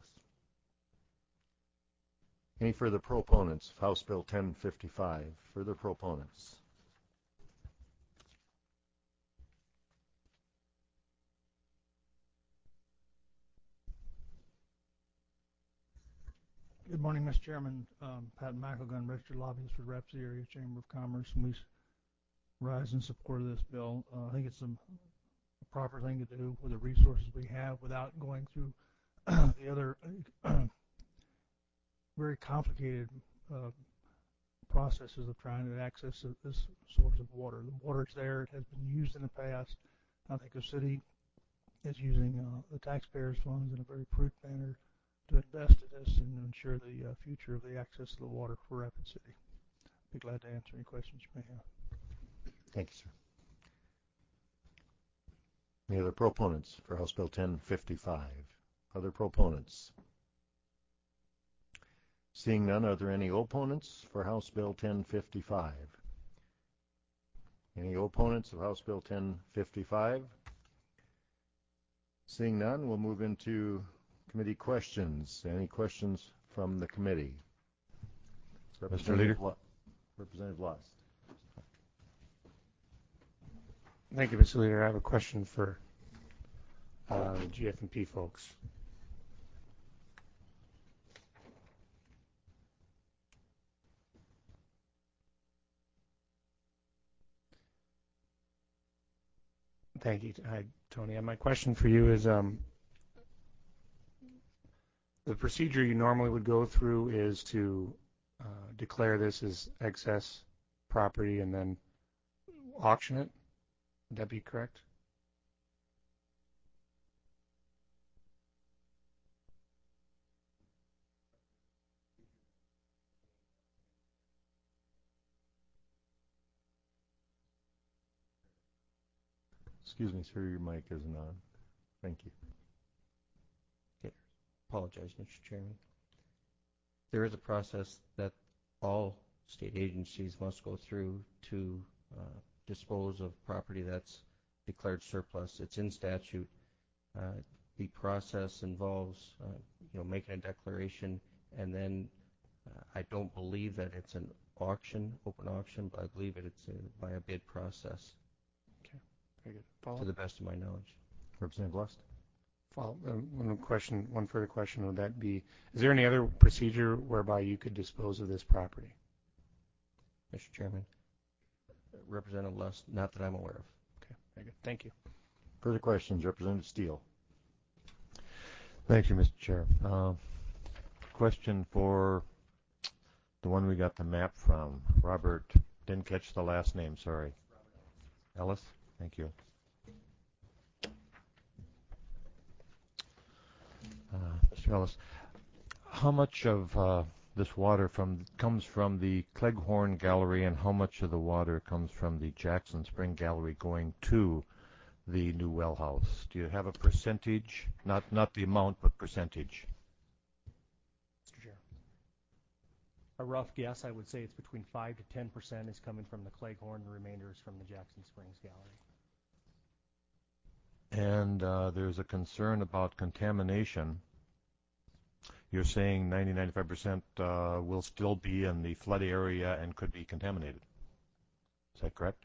Any further proponents of House Bill ten fifty-five? Further proponents? Good morning, Mister Chairman. Um, Pat McElgun, registered lobbyist for Rapid City Area Chamber of Commerce, and we rise in support of this bill. Uh, I think it's a, a proper thing to do with the resources we have without going through the other uh, very complicated uh, processes of trying to access this source of water. The water is there. It has been used in the past. I think the city is using uh, the taxpayers' funds in a very prudent manner to invest in this and ensure the uh, future of the access to the water for Rapid City. I'd be glad to answer any questions you may have. Thank you, sir. Any other proponents for House Bill ten fifty-five? Other proponents? Seeing none, are there any opponents for House Bill ten fifty-five? Any opponents of House Bill ten fifty-five? Seeing none, we'll move into committee questions. Any questions from the committee? Mister Leader. Lo- Representative Lost. Thank you, Mister Leader. I have a question for uh, the G F and P folks. Thank you. Hi, Tony. And my question for you is, um, the procedure you normally would go through is to uh, declare this as excess property and then auction it. Would that be correct? Excuse me, sir, your mic isn't on. Thank you. Okay. Apologize, Mister Chairman. There is a process that all state agencies must go through to uh, dispose of property that's declared surplus. It's in statute. Uh, the process involves, uh, you know, making a declaration, and then uh, I don't believe that it's an auction, open auction, but I believe that it's a, by a bid process. Okay, very good. Follow to the best of my knowledge. Representative Lust. Follow, uh, one question, one further question would that be: is there any other procedure whereby you could dispose of this property? Mister Chairman, Representative Lust, not that I'm aware of. Okay, very good. Thank you. Further questions, Representative Steele. Thank you, Mister Chair. Uh, question for the one we got the map from, Robert. Didn't catch the last name. Sorry. Ellis. Thank you. Uh, Mister Ellis, how much of uh, this water from comes from the Cleghorn Gallery, and how much of the water comes from the Jackson Spring Gallery going to the new well house? Do you have a percentage? Not not the amount, but percentage. Mister Chair. A rough guess, I would say it's between five to ten percent is coming from the Cleghorn, the remainder is from the Jackson Springs Gallery. And uh, there's a concern about contamination. You're saying ninety to ninety-five percent uh, will still be in the flood area and could be contaminated. Is that correct?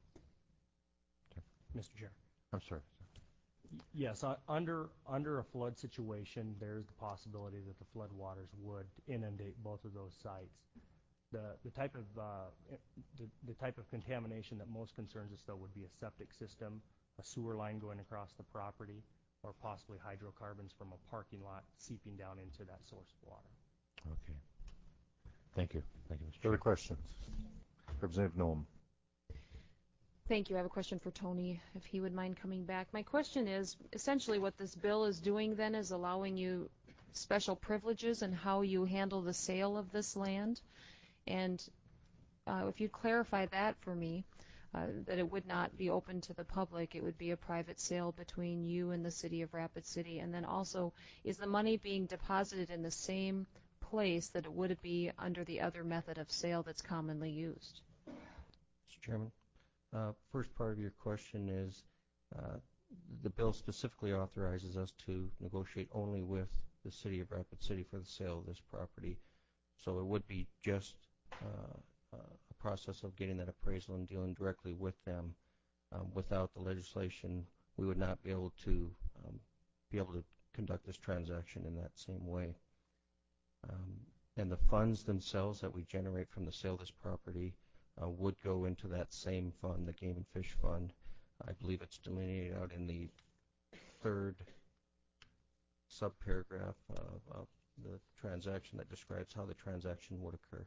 Mister Chair. I'm sorry. Yes, uh, under under a flood situation, there's the possibility that the flood waters would inundate both of those sites. The the type of uh, the, the type of contamination that most concerns us though would be a septic system, a sewer line going across the property, or possibly hydrocarbons from a parking lot seeping down into that source of water. Okay. Thank you. Thank you, Mister Further questions? Representative Noem. Thank you. I have a question for Tony, if he would mind coming back. My question is, essentially what this bill is doing then is allowing you special privileges in how you handle the sale of this land. And uh, if you'd clarify that for me, uh, that it would not be open to the public, it would be a private sale between you and the city of Rapid City. And then also, is the money being deposited in the same place that it would be under the other method of sale that's commonly used? Mister Chairman. Uh, first part of your question is uh, the bill specifically authorizes us to negotiate only with the City of Rapid City for the sale of this property. So it would be just uh, a process of getting that appraisal and dealing directly with them. Um, without the legislation, we would not be able to um, be able to conduct this transaction in that same way. Um, and the funds themselves that we generate from the sale of this property Uh, would go into that same fund, the Game and Fish Fund. I believe it's delineated out in the third subparagraph of, of the transaction that describes how the transaction would occur.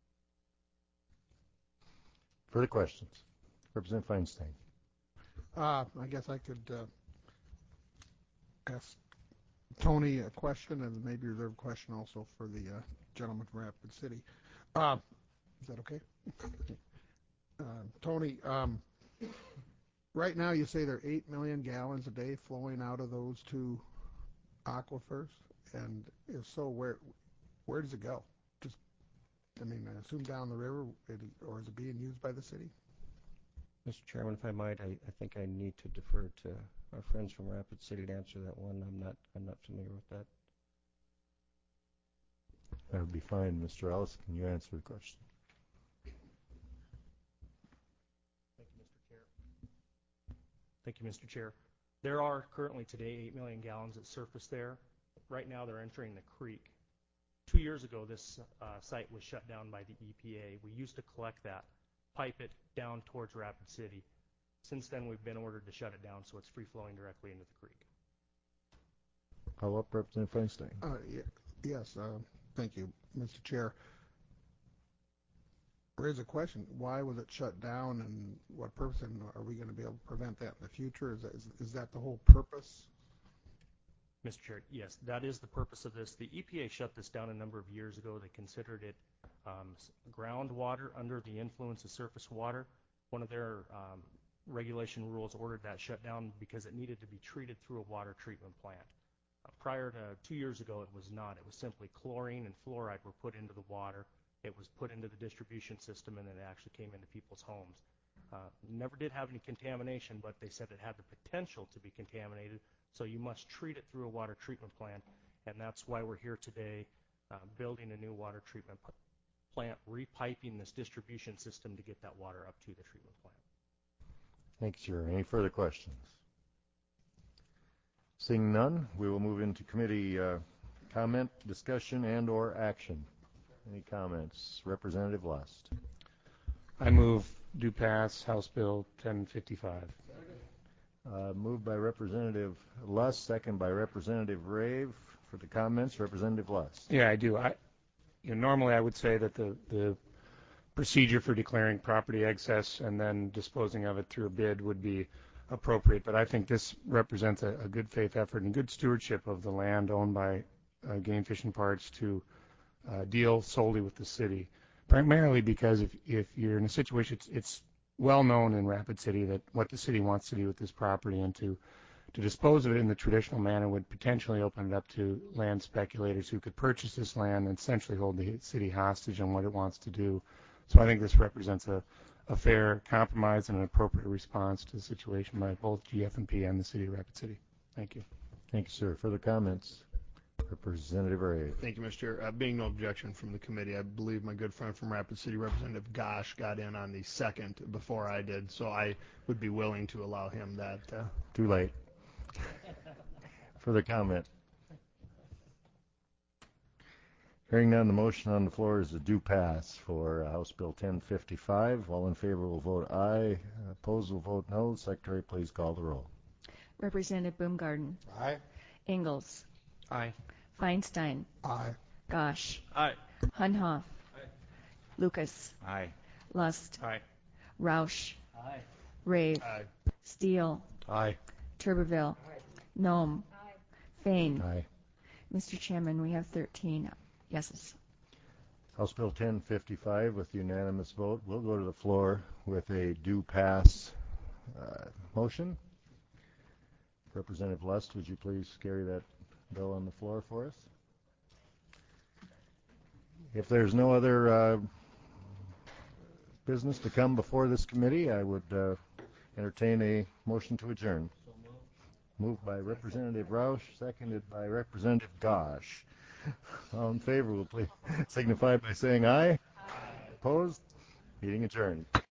Further questions? Representative Feinstein. Uh, I guess I could uh, ask Tony a question and maybe reserve a question also for the uh, gentleman from Rapid City. Uh, is that okay? Uh, Tony, um, right now you say there are eight million gallons a day flowing out of those two aquifers, and if so, where where does it go? Just, I mean, I assume down the river, or is it being used by the city? Mister Chairman, if I might, I, I think I need to defer to our friends from Rapid City to answer that one. I'm not I'm not familiar with that. That would be fine. Mister Ellis, can you answer the question? Thank you, Mister Chair. There are currently today eight million gallons that surface there. Right now they're entering the creek. Two years ago this uh, site was shut down by the E P A. We used to collect that, pipe it down towards Rapid City. Since then we've been ordered to shut it down so it's free flowing directly into the creek. Follow up, Representative Feinstein. Uh, yeah, yes, uh, thank you, Mister Chair. Raise a question. Why was it shut down, and what purpose? And are we going to be able to prevent that in the future? Is that, is, is that the whole purpose? Mister Chair, yes, that is the purpose of this. The E P A shut this down a number of years ago. They considered it um, groundwater under the influence of surface water. One of their um, regulation rules ordered that shut down because it needed to be treated through a water treatment plant. Uh, prior to two years ago, it was not. It was simply chlorine and fluoride were put into the water. It was put into the distribution system, and then it actually came into people's homes. Uh, never did have any contamination, but they said it had the potential to be contaminated, so you must treat it through a water treatment plant, and that's why we're here today uh, building a new water treatment plant, repiping this distribution system to get that water up to the treatment plant. Thanks, sir. Any further questions? Seeing none, we will move into committee uh, comment, discussion, and or action. Any comments? Representative Lust. I move do pass House Bill ten fifty-five. Uh, moved by Representative Lust, second by Representative Rave. For the comments, Representative Lust. Yeah, I do. I, you know, normally I would say that the, the procedure for declaring property excess and then disposing of it through a bid would be appropriate, but I think this represents a, a good faith effort and good stewardship of the land owned by uh, Game Fish and Parks to Uh, deal solely with the city, primarily because if, if you're in a situation, it's, it's well known in Rapid City that what the city wants to do with this property, and to to dispose of it in the traditional manner would potentially open it up to land speculators who could purchase this land and essentially hold the city hostage on what it wants to do. So I think this represents a, a fair compromise and an appropriate response to the situation by both G F and P and the city of Rapid City. Thank you. Thank you, sir. Further comments? Representative Ray. Thank you, Mister Chair. Uh, being no objection from the committee, I believe my good friend from Rapid City, Representative Gosh, got in on the second before I did, so I would be willing to allow him that. Uh... Too late. Further comment? Hearing none, the motion on the floor is a due pass for uh, House Bill ten fifty-five. All in favor will vote aye. Opposed will vote no. Secretary, please call the roll. Representative Baumgarten. Aye. Ingalls. Aye. Feinstein. Aye. Gosh. Aye. Hunhoff. Aye. Lucas. Aye. Lust. Aye. Roush. Aye. Rave. Aye. Steele. Aye. Tuberville. Nome. Fain. Aye. Mister Chairman, we have thirteen yeses. House Bill ten fifty-five with unanimous vote will go to the floor with a due pass uh, motion. Representative Lust, would you please carry that bill on the floor for us? If there's no other uh, business to come before this committee, I would uh, entertain a motion to adjourn. So moved. Moved by Representative Roush, seconded by Representative Gosh. All in favor will please signify by saying aye. Aye. Opposed? Meeting adjourned.